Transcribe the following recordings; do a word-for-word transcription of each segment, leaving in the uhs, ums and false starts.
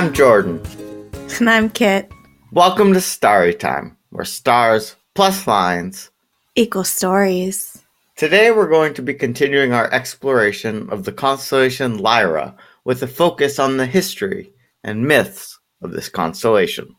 I'm Jordan. And I'm Kit. Welcome to Starry Time, where stars plus lines equal stories. Today we're going to be continuing our exploration of the constellation Lyra with a focus on the history and myths of this constellation.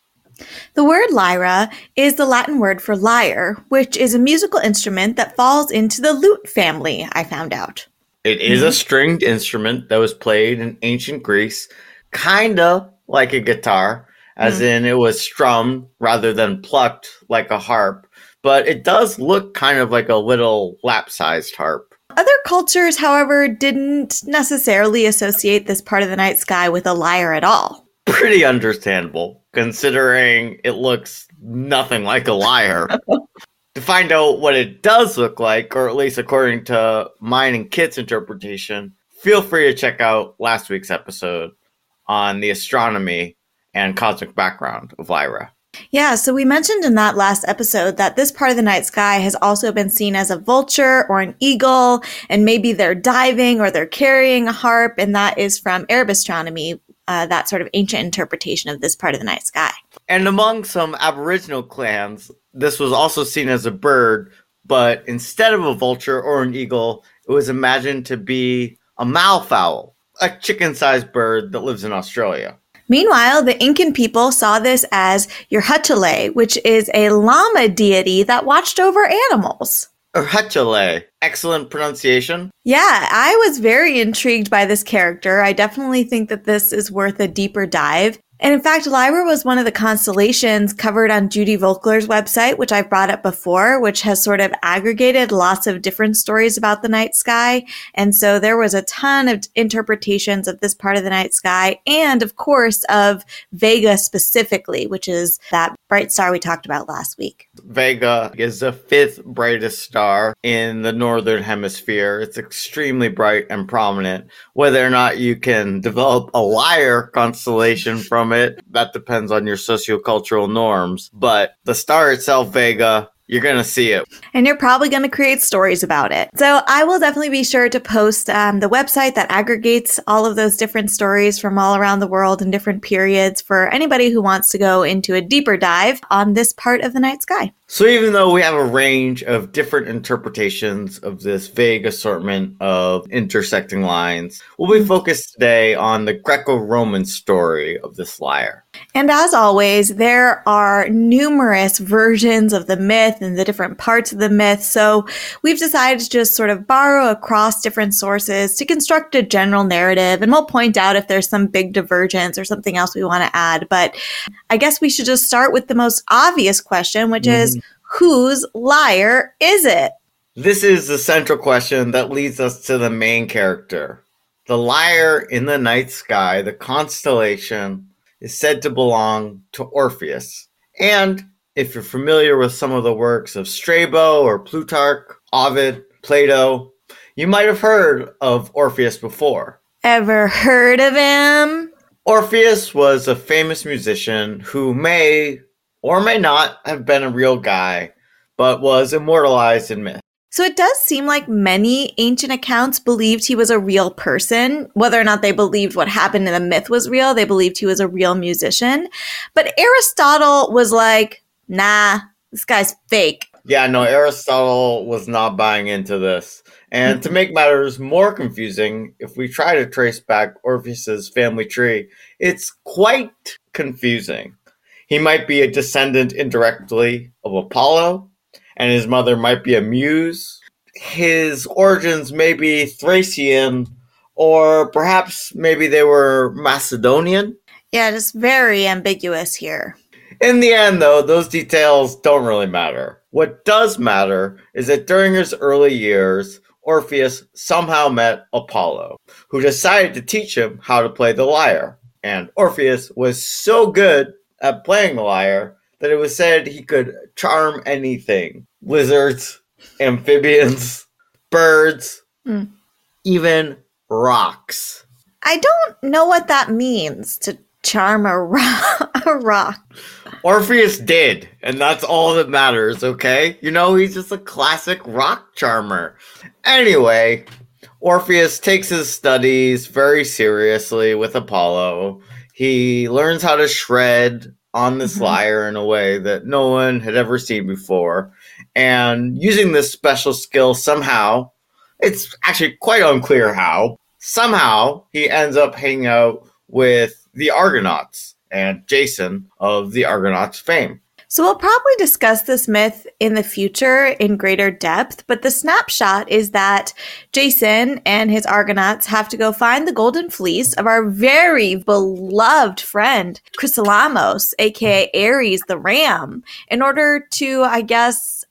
The word lyra is the Latin word for lyre, which is a musical instrument that falls into the lute family, I found out. It is mm-hmm. a stringed instrument that was played in ancient Greece, kind of like a guitar, as mm. in it was strummed rather than plucked like a harp, but it does look kind of like a little lap-sized harp. Other cultures, however, didn't necessarily associate this part of the night sky with a lyre at all. Pretty understandable, considering it looks nothing like a lyre. To find out what it does look like, or at least according to mine and Kit's interpretation, feel free to check out last week's episode on the astronomy and cosmic background of Lyra. Yeah, so we mentioned in that last episode that this part of the night sky has also been seen as a vulture or an eagle, and maybe they're diving or they're carrying a harp, and that is from Arab astronomy, uh, that sort of ancient interpretation of this part of the night sky. And among some Aboriginal clans, this was also seen as a bird, but instead of a vulture or an eagle, it was imagined to be a malfowl, a chicken-sized bird that lives in Australia. Meanwhile, the Incan people saw this as Yerhutule, which is a llama deity that watched over animals. Yerhutule. Excellent pronunciation. Yeah, I was very intrigued by this character. I definitely think that this is worth a deeper dive. And in fact, Lyra was one of the constellations covered on Judy Volkler's website, which I've brought up before, which has sort of aggregated lots of different stories about the night sky. And so there was a ton of interpretations of this part of the night sky, and of course of Vega specifically, which is that bright star we talked about last week. Vega is the fifth brightest star in the northern hemisphere. It's extremely bright and prominent. Whether or not you can develop a Lyre constellation from it, that depends on your sociocultural norms. But the star itself, Vega, you're going to see it. And you're probably going to create stories about it. So I will definitely be sure to post um, the website that aggregates all of those different stories from all around the world in different periods for anybody who wants to go into a deeper dive on this part of the night sky. So even though we have a range of different interpretations of this vague assortment of intersecting lines, we'll be focused today on the Greco-Roman story of this lyre. And as always, there are numerous versions of the myth and the different parts of the myth, so we've decided to just sort of borrow across different sources to construct a general narrative, and we'll point out if there's some big divergence or something else we want to add. But I guess we should just start with the most obvious question, which mm. is, whose lyre is it? This is the central question that leads us to the main character. The lyre in the night sky, the constellation, is said to belong to Orpheus. And if you're familiar with some of the works of Strabo or Plutarch, Ovid, Plato, you might have heard of Orpheus before. Ever heard of him? Orpheus was a famous musician who may or may not have been a real guy, but was immortalized in myth. So it does seem like many ancient accounts believed he was a real person. Whether or not they believed what happened in the myth was real, they believed he was a real musician. But Aristotle was like, nah, this guy's fake. Yeah, no, Aristotle was not buying into this. And to make matters more confusing, if we try to trace back Orpheus's family tree, it's quite confusing. He might be a descendant indirectly of Apollo, and his mother might be a muse. His origins may be Thracian, or perhaps maybe they were Macedonian. Yeah, just very ambiguous here. In the end, though, those details don't really matter. What does matter is that during his early years, Orpheus somehow met Apollo, who decided to teach him how to play the lyre. And Orpheus was so good at playing the lyre that it was said he could charm anything. Lizards, amphibians, birds, mm. even rocks. I don't know what that means, to charm a rock. a rock. Orpheus did, and that's all that matters, okay? You know, he's just a classic rock charmer. Anyway, Orpheus takes his studies very seriously with Apollo. He learns how to shred on this mm-hmm. lyre in a way that no one had ever seen before. And using this special skill somehow, it's actually quite unclear how, somehow he ends up hanging out with the Argonauts and Jason of the Argonauts fame. So we'll probably discuss this myth in the future in greater depth, but the snapshot is that Jason and his Argonauts have to go find the golden fleece of our very beloved friend, Chrysolamos, aka Ares the Ram, in order to, I guess,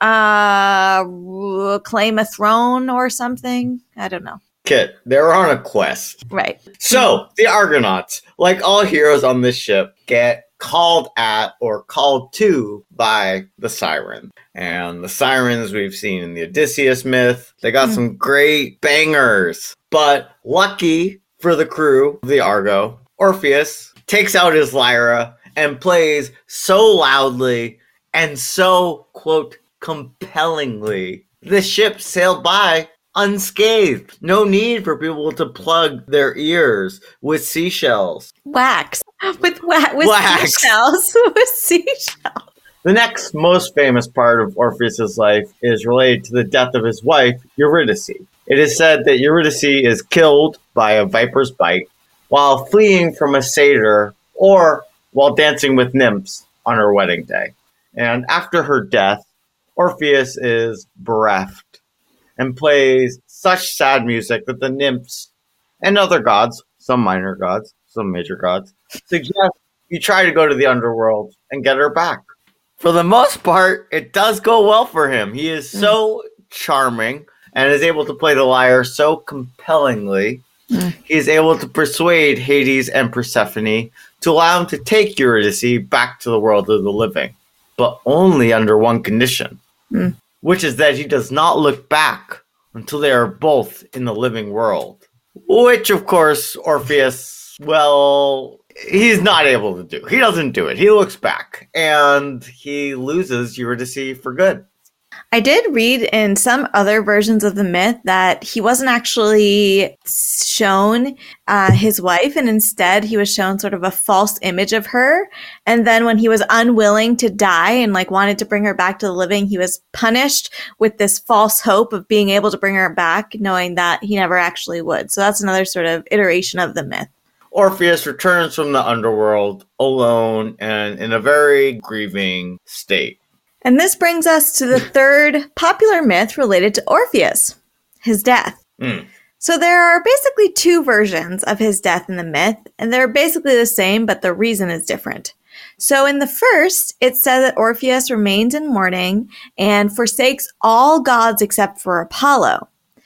uh, claim a throne or something. I don't know. Kit, they're on a quest. Right. So, the Argonauts, like all heroes on this ship, get called at or called to by the siren. And the sirens we've seen in the Odysseus myth, they got mm. some great bangers. But lucky for the crew of the Argo, Orpheus takes out his lyra and plays so loudly and so, quote, compellingly. The ship sailed by unscathed. No need for people to plug their ears with seashells. Wax. With, wa- with Wax. seashells. With seashells. The next most famous part of Orpheus's life is related to the death of his wife, Eurydice. It is said that Eurydice is killed by a viper's bite while fleeing from a satyr or while dancing with nymphs on her wedding day. And after her death, Orpheus is bereft and plays such sad music that the nymphs and other gods, some minor gods, some major gods, suggest you try to go to the underworld and get her back. For the most part, it does go well for him. He is so mm. charming and is able to play the lyre so compellingly. Mm. He is able to persuade Hades and Persephone to allow him to take Eurydice back to the world of the living, but only under one condition, mm. which is that he does not look back until they are both in the living world. Which, of course, Orpheus, well, he's not able to do. He doesn't do it. He looks back, and he loses Eurydice for good. I did read in some other versions of the myth that he wasn't actually shown uh, his wife, and instead he was shown sort of a false image of her. And then when he was unwilling to die and like wanted to bring her back to the living, he was punished with this false hope of being able to bring her back, knowing that he never actually would. So that's another sort of iteration of the myth. Orpheus returns from the underworld alone and in a very grieving state. And this brings us to the third popular myth related to Orpheus, his death. Mm. So there are basically two versions of his death in the myth, and they're basically the same, but the reason is different. So in the first, it says that Orpheus remains in mourning and forsakes all gods except for Apollo.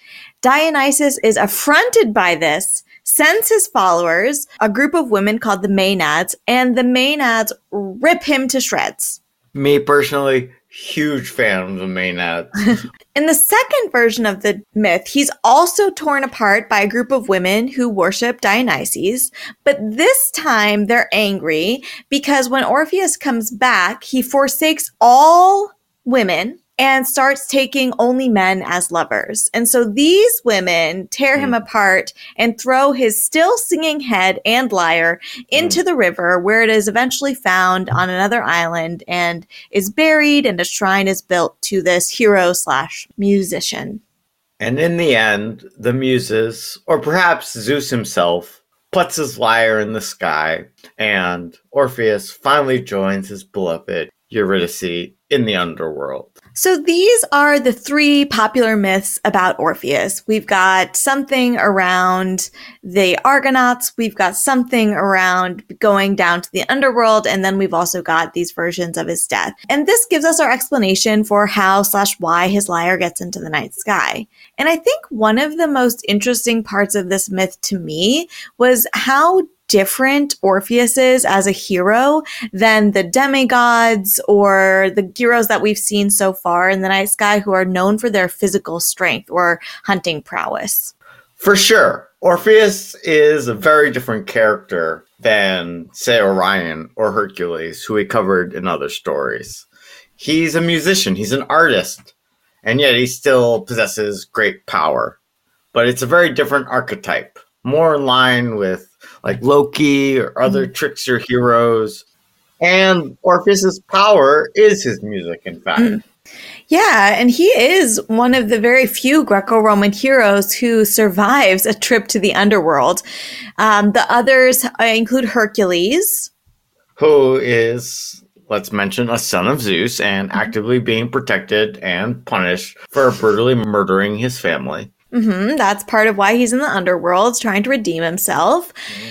Dionysus is affronted by this, sends his followers, a group of women called the Maenads, and the Maenads rip him to shreds. Me personally, huge fan of the Maenads. In the second version of the myth, he's also torn apart by a group of women who worship Dionysus, but this time they're angry because when Orpheus comes back, he forsakes all women and starts taking only men as lovers. And so these women tear mm. him apart and throw his still singing head and lyre into mm. the river, where it is eventually found on another island and is buried, and a shrine is built to this hero slash musician. And in the end, the Muses, or perhaps Zeus himself, puts his lyre in the sky, and Orpheus finally joins his beloved Eurydice in the underworld. So these are the three popular myths about Orpheus. We've got something around the Argonauts, we've got something around going down to the underworld, and then we've also got these versions of his death. And this gives us our explanation for how slash why his lyre gets into the night sky. And I think one of the most interesting parts of this myth to me was how different Orpheus is as a hero than the demigods or the heroes that we've seen so far in the night sky who are known for their physical strength or hunting prowess. For sure. Orpheus is a very different character than, say, Orion or Hercules, who we covered in other stories. He's a musician, he's an artist, and yet he still possesses great power. but it's a very different archetype, more in line with like Loki or other mm. trickster heroes. And Orpheus's power is his music, in fact. Mm. Yeah, and he is one of the very few Greco-Roman heroes who survives a trip to the underworld. Um, the others uh, include Hercules, who is, let's mention, a son of Zeus and actively being protected and punished for brutally murdering his family. Mm-hmm. That's part of why he's in the underworld, trying to redeem himself.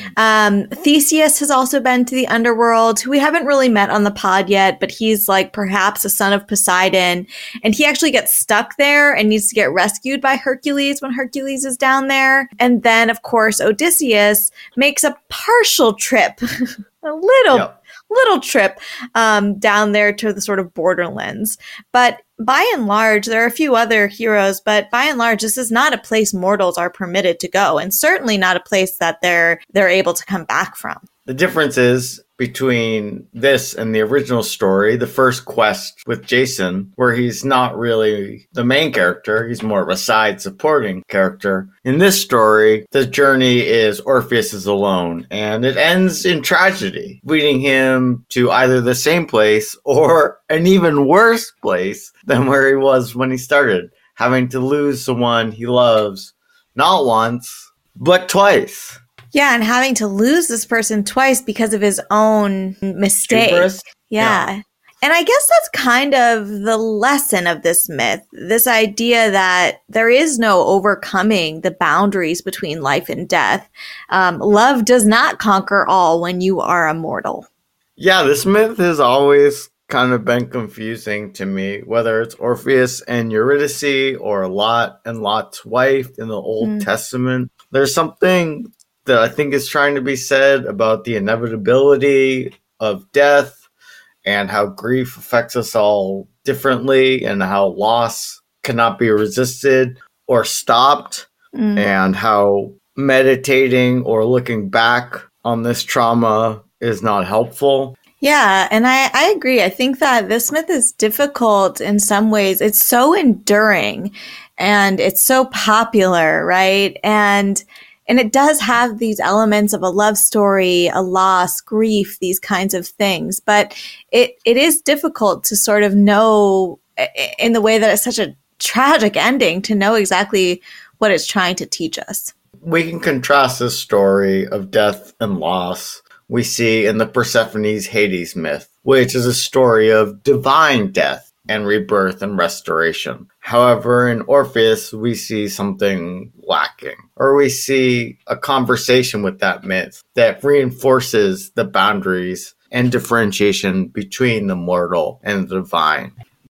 Um, Theseus has also been to the underworld, who we haven't really met on the pod yet, but he's like perhaps a son of Poseidon. And he actually gets stuck there and needs to get rescued by Hercules when Hercules is down there. And then, of course, Odysseus makes a partial trip, a little yep. little trip um, down there to the sort of borderlands. But by and large, there are a few other heroes, but by and large, this is not a place mortals are permitted to go, and certainly not a place that they're they're able to come back from. The difference is between this and the original story, the first quest with Jason, where he's not really the main character, he's more of a side supporting character. In this story, the journey is Orpheus is alone, and it ends in tragedy, leading him to either the same place or an even worse place than where he was when he started, having to lose someone he loves, not once, but twice. Yeah, and having to lose this person twice because of his own mistake. Hubris? Yeah. yeah. And I guess that's kind of the lesson of this myth, this idea that there is no overcoming the boundaries between life and death. Um, love does not conquer all when you are immortal. Yeah, this myth has always kind of been confusing to me, whether it's Orpheus and Eurydice or Lot and Lot's wife in the Old mm. Testament. There's something that I think is trying to be said about the inevitability of death and how grief affects us all differently and how loss cannot be resisted or stopped mm. and how meditating or looking back on this trauma is not helpful. Yeah, and I, I agree. I think that this myth is difficult in some ways. It's so enduring and it's so popular, right? And And it does have these elements of a love story, a loss, grief, these kinds of things. But it it is difficult to sort of know, in the way that it's such a tragic ending, to know exactly what it's trying to teach us. We can contrast this story of death and loss we see in the Persephone's Hades myth, which is a story of divine death and rebirth and restoration. However, in Orpheus, we see something lacking, or we see a conversation with that myth that reinforces the boundaries and differentiation between the mortal and the divine.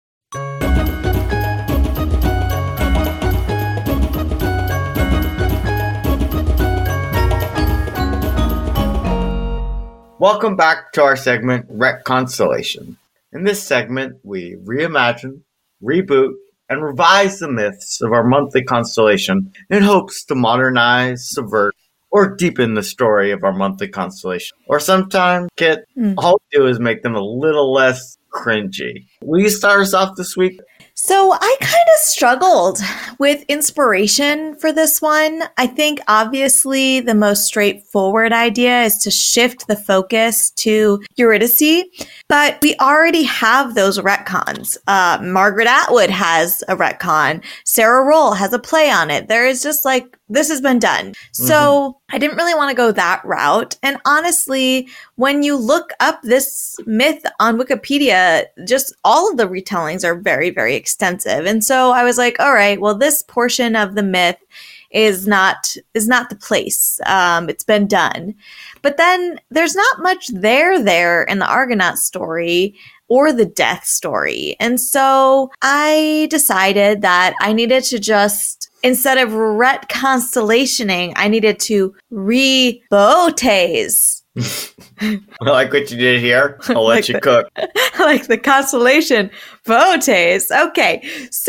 Welcome back to our segment, Rec Constellation. In this segment, we reimagine, reboot, and revise the myths of our monthly constellation in hopes to modernize, subvert, or deepen the story of our monthly constellation. Or sometimes get mm. all we do is make them a little less cringy. Will you start us off this week? So I kind of struggled with inspiration for this one. I think obviously the most straightforward idea is to shift the focus to Eurydice, but we already have those retcons. Uh, Margaret Atwood has a retcon. Sarah Roll has a play on it. There is just like, this has been done. So mm-hmm. I didn't really want to go that route. And honestly, when you look up this myth on Wikipedia, just all of the retellings are very, very extensive. And so I was like, all right, well, this portion of the myth is not is not the place. Um, it's been done. But then there's not much there there in the Argonaut story or the death story. And so I decided that I needed to just, instead of ret constellationing, I needed to re-botes. I like what you did here. I'll let like you the, cook. Like the constellation Botes. Okay. So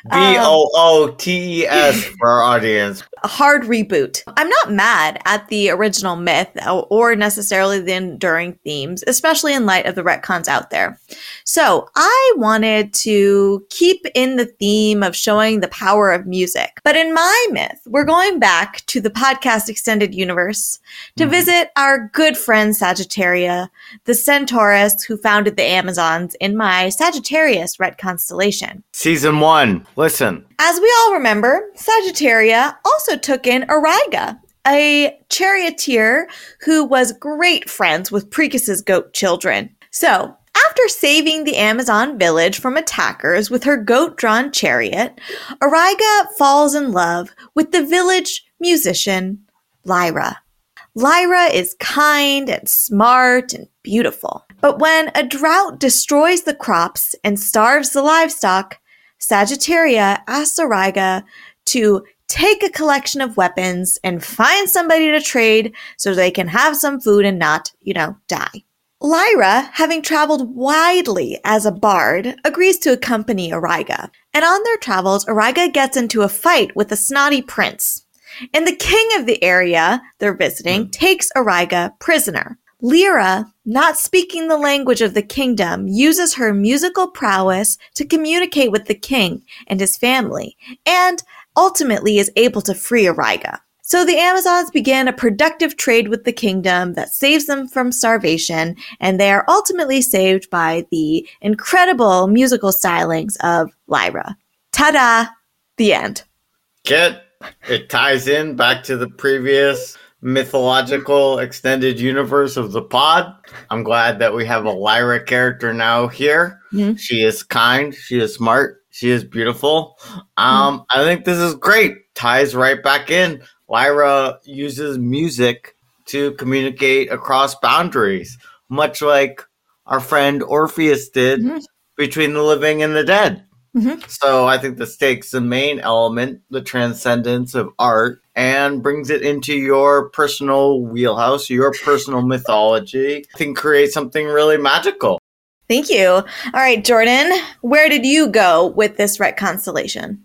B O O T E S for our audience. A hard reboot. I'm not mad at the original myth or necessarily the enduring themes, especially in light of the retcons out there. So I wanted to keep in the theme of showing the power of music. But in my myth, we're going back to the podcast extended universe to mm-hmm. visit our good friend Sagittaria, the centaurus who founded the Amazons in my Sagittarius ret constellation. Season one. Listen. As we all remember, Sagittaria also took in Auriga, a charioteer who was great friends with Precus's goat children. So, after saving the Amazon village from attackers with her goat-drawn chariot, Auriga falls in love with the village musician, Lyra. Lyra is kind and smart and beautiful. But when a drought destroys the crops and starves the livestock, Sagittaria asks Auriga to take a collection of weapons and find somebody to trade so they can have some food and not, you know, die. Lyra, having traveled widely as a bard, agrees to accompany Auriga. And on their travels, Auriga gets into a fight with a snotty prince. And the king of the area they're visiting takes Auriga prisoner. Lyra, not speaking the language of the kingdom, uses her musical prowess to communicate with the king and his family, and ultimately is able to free Auriga. So the Amazons begin a productive trade with the kingdom that saves them from starvation, and they are ultimately saved by the incredible musical stylings of Lyra. Ta-da! The end. Kit, it ties in back to the previous mythological extended universe of the pod. I'm glad that we have a Lyra character now here. Mm-hmm. She is kind. She is smart. She is beautiful. Um, mm-hmm. I think this is great. Ties right back in. Lyra uses music to communicate across boundaries, much like our friend Orpheus did mm-hmm. between the living and the dead. Mm-hmm. So I think this takes the main element, the transcendence of art, and brings it into your personal wheelhouse, your personal mythology. I think create something really magical. Thank you. All right, Jordan, where did you go with this ret constellation?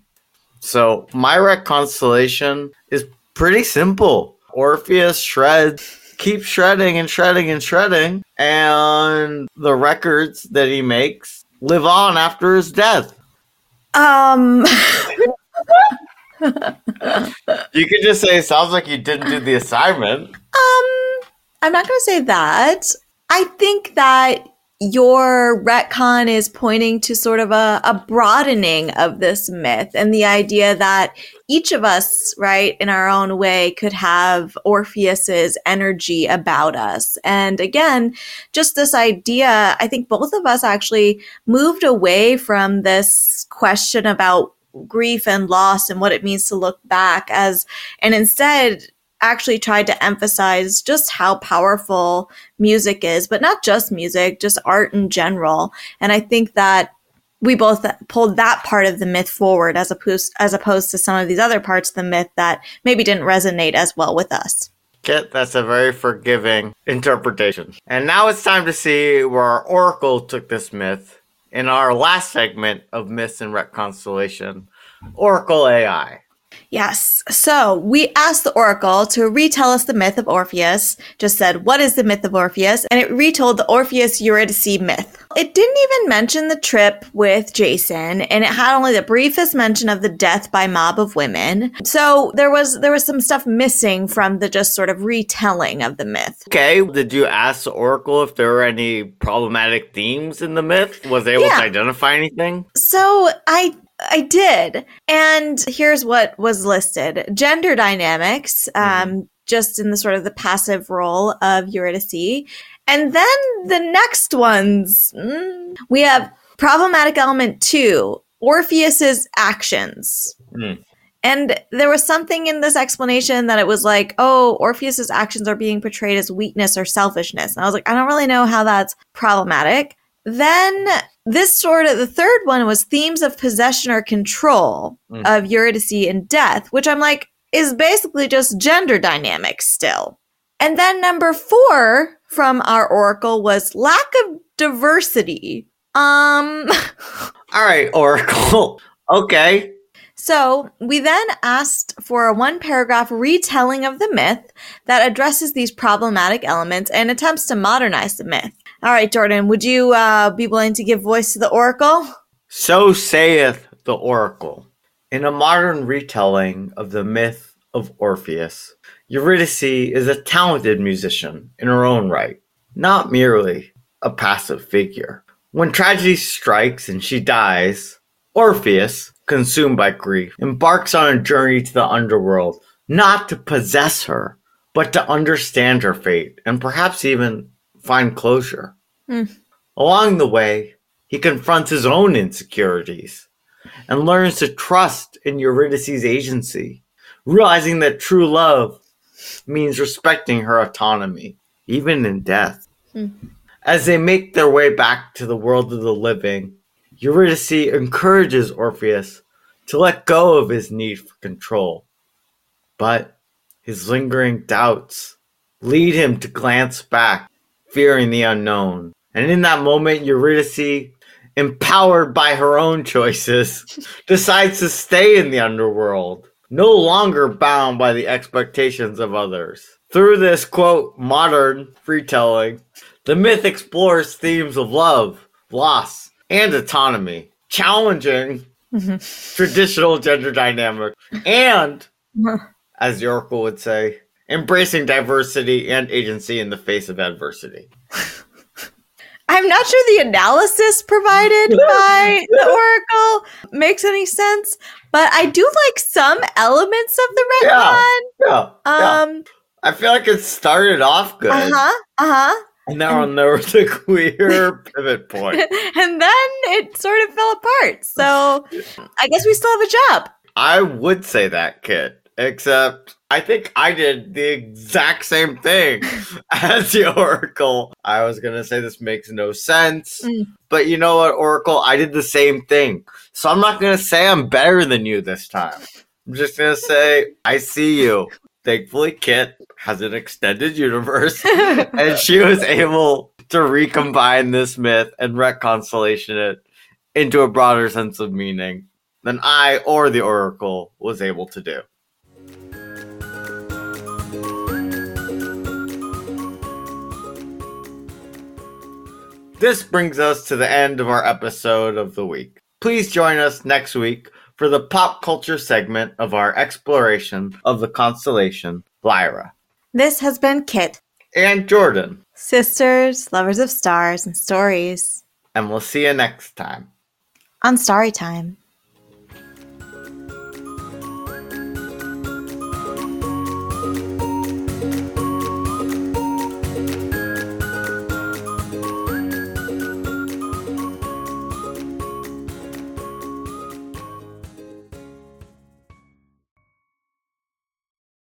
So my ret constellation is pretty simple. Orpheus shreds, keeps shredding and shredding and shredding, and the records that he makes live on after his death. Um, you could just say, sounds like you didn't do the assignment. Um, I'm not going to say that. I think that your retcon is pointing to sort of a, a broadening of this myth and the idea that each of us, right, in our own way could have Orpheus's energy about us. And again, just this idea, I think both of us actually moved away from this question about grief and loss and what it means to look back as, and instead actually tried to emphasize just how powerful music is, but not just music, just art in general. And I think that we both pulled that part of the myth forward as opposed as opposed to some of these other parts of the myth that maybe didn't resonate as well with us. Kit, that's a very forgiving interpretation. And now it's time to see where our oracle took this myth in our last segment of Myths and Ret Constellation, Oracle A I. Yes. So we asked the Oracle to retell us the myth of Orpheus, just said, what is the myth of Orpheus? And it retold the Orpheus Eurydice myth. It didn't even mention the trip with Jason, and it had only the briefest mention of the death by mob of women. So there was there was some stuff missing from the just sort of retelling of the myth. Okay. Did you ask the Oracle if there were any problematic themes in the myth? Was it able yeah. to identify anything? So I... I did. And here's what was listed. Gender dynamics, um, mm-hmm. just in the sort of the passive role of Eurydice. And then the next ones, mm, we have problematic element two, Orpheus's actions. Mm. And there was something in this explanation that it was like, oh, Orpheus's actions are being portrayed as weakness or selfishness. And I was like, I don't really know how that's problematic. Then this sort of, the third one was themes of possession or control mm. of Eurydice and death, which I'm like, is basically just gender dynamics still. And then number four from our oracle was lack of diversity. Um. All right, Oracle. Okay. So we then asked for a one paragraph retelling of the myth that addresses these problematic elements and attempts to modernize the myth. All right, Jordan, would you uh, be willing to give voice to the oracle? So saith the oracle. In a modern retelling of the myth of Orpheus, Eurydice is a talented musician in her own right, not merely a passive figure. When tragedy strikes and she dies, Orpheus, consumed by grief, embarks on a journey to the underworld, not to possess her, but to understand her fate and perhaps even find closure. Mm. Along the way, he confronts his own insecurities and learns to trust in Eurydice's agency, realizing that true love means respecting her autonomy, even in death. Mm. As they make their way back to the world of the living, Eurydice encourages Orpheus to let go of his need for control. But his lingering doubts lead him to glance back, fearing the unknown. And in that moment, Eurydice, empowered by her own choices, decides to stay in the underworld, no longer bound by the expectations of others. Through this, quote, modern retelling, the myth explores themes of love, loss, and autonomy, challenging mm-hmm. traditional gender dynamics, and, as the oracle would say, embracing diversity and agency in the face of adversity. I'm not sure the analysis provided by the oracle makes any sense, but I do like some elements of the retcon. Yeah, yeah, um, yeah. I feel like it started off good. Uh-huh, uh-huh. And now and there was a clear pivot point. And then it sort of fell apart. So I guess we still have a job. I would say that, Kit. Except I think I did the exact same thing as the oracle. I was going to say this makes no sense. Mm. But you know what, oracle? I did the same thing. So I'm not going to say I'm better than you this time. I'm just going to say I see you. Thankfully, Kit has an extended universe, and she was able to recombine this myth and reconciliation it into a broader sense of meaning than I or the oracle was able to do. This brings us to the end of our episode of the week. Please join us next week for the pop culture segment of our exploration of the constellation Lyra. This has been Kit. And Jordan. Sisters, lovers of stars and stories. And we'll see you next time. On Storytime.